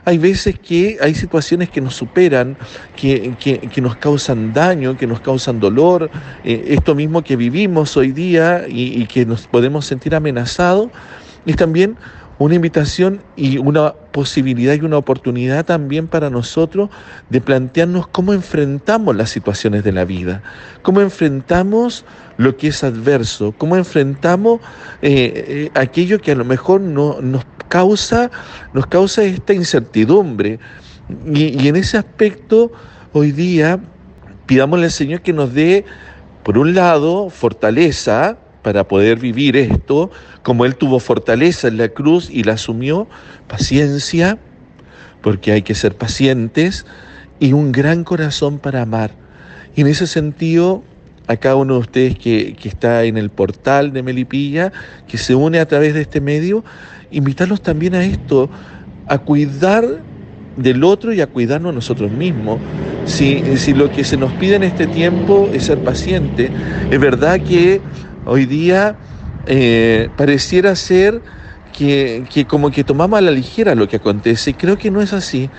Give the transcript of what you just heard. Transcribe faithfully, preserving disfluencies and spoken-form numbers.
hay veces que hay situaciones que nos superan, que, que, que nos causan daño, que nos causan dolor, eh, esto mismo que vivimos hoy día y, y que nos podemos sentir amenazados, es también una invitación y una posibilidad y una oportunidad también para nosotros de plantearnos cómo enfrentamos las situaciones de la vida, cómo enfrentamos lo que es adverso, cómo enfrentamos eh, eh, aquello que a lo mejor no, nos causa, nos causa esta incertidumbre. Y, y en ese aspecto, hoy día, pidámosle al Señor que nos dé, por un lado, fortaleza para poder vivir esto, como Él tuvo fortaleza en la cruz y la asumió, paciencia, porque hay que ser pacientes, y un gran corazón para amar. Y en ese sentido, a cada uno de ustedes que, que está en el portal de Melipilla, que se une a través de este medio, invitarlos también a esto, a cuidar del otro y a cuidarnos nosotros mismos. Si, si lo que se nos pide en este tiempo es ser paciente, es verdad que hoy día eh, pareciera ser que, que como que tomamos a la ligera lo que acontece, y creo que no es así.